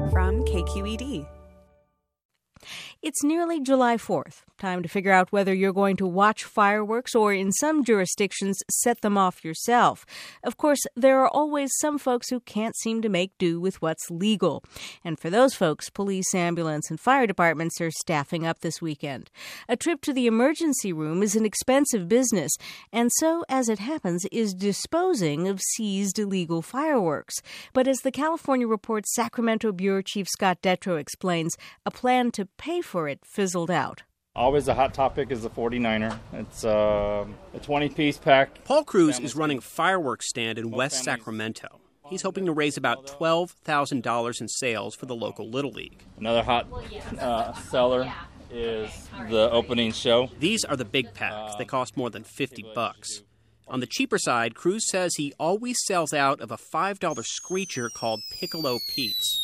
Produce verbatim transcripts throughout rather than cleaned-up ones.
from K Q E D. It's nearly July fourth. Time to figure out whether you're going to watch fireworks or, in some jurisdictions, set them off yourself. Of course, there are always some folks who can't seem to make do with what's legal. And for those folks, police, ambulance, and fire departments are staffing up this weekend. A trip to the emergency room is an expensive business, and so, as it happens, is disposing of seized illegal fireworks. But as the California Report's Sacramento Bureau Chief Scott Detrow explains, a plan to pay for it fizzled out. Always a hot topic is the forty-niner. It's uh, a twenty-piece pack. Paul Cruz is running a fireworks stand in West Sacramento. He's hoping to raise about twelve thousand dollars in sales for the local Little League. Another hot uh, seller is the opening show. These are the big packs. They cost more than fifty bucks. On the cheaper side, Cruz says he always sells out of a five dollar screecher called Piccolo Pete's.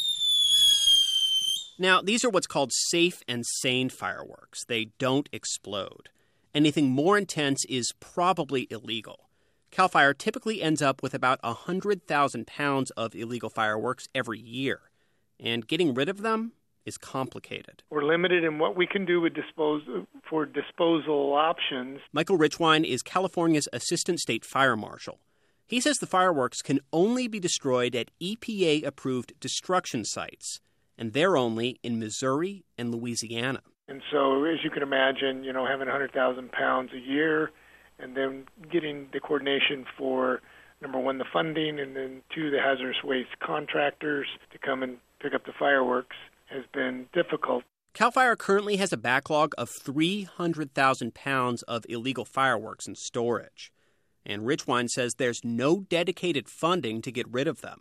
Now, these are what's called safe and sane fireworks. They don't explode. Anything more intense is probably illegal. CAL FIRE typically ends up with about one hundred thousand pounds of illegal fireworks every year. And getting rid of them is complicated. We're limited in what we can do with dispose for disposal options. Michael Richwine is California's Assistant State Fire Marshal. He says the fireworks can only be destroyed at E P A-approved destruction sites, and they're only in Missouri and Louisiana. And so, as you can imagine, you know, having one hundred thousand pounds a year and then getting the coordination for, number one, the funding, and then two, the hazardous waste contractors to come and pick up the fireworks has been difficult. CAL FIRE currently has a backlog of three hundred thousand pounds of illegal fireworks in storage. And Richwine says there's no dedicated funding to get rid of them.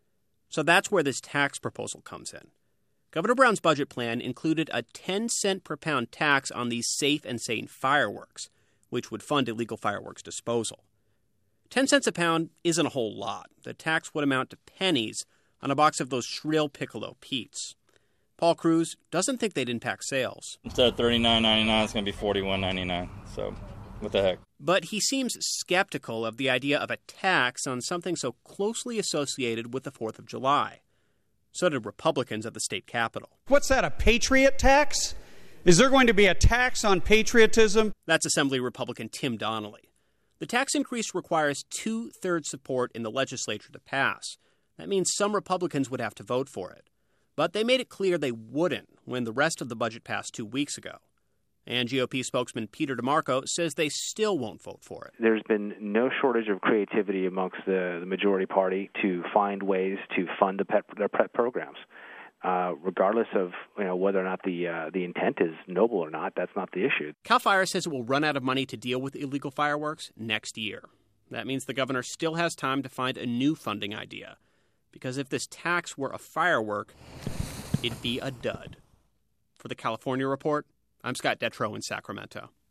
So that's where this tax proposal comes in. Governor Brown's budget plan included a ten cent per pound tax on these safe and sane fireworks, which would fund illegal fireworks disposal. ten cents a pound isn't a whole lot. The tax would amount to pennies on a box of those shrill Piccolo Pete's. Paul Cruz doesn't think they'd impact sales. Instead of thirty-nine ninety-nine, it's going to be forty-one ninety-nine. So, what the heck? But he seems skeptical of the idea of a tax on something so closely associated with the fourth of July. So did Republicans at the state capitol. What's that, a patriot tax? Is there going to be a tax on patriotism? That's Assembly Republican Tim Donnelly. The tax increase requires two-thirds support in the legislature to pass. That means some Republicans would have to vote for it. But they made it clear they wouldn't when the rest of the budget passed two weeks ago. And G O P spokesman Peter DeMarco says they still won't vote for it. There's been no shortage of creativity amongst the, the majority party to find ways to fund the pet, their pet programs. Uh, regardless of you know whether or not the uh, the intent is noble or not, that's not the issue. CAL FIRE says it will run out of money to deal with illegal fireworks next year. That means the governor still has time to find a new funding idea. Because if this tax were a firework, it'd be a dud. For the California Report, I'm Scott Detrow in Sacramento.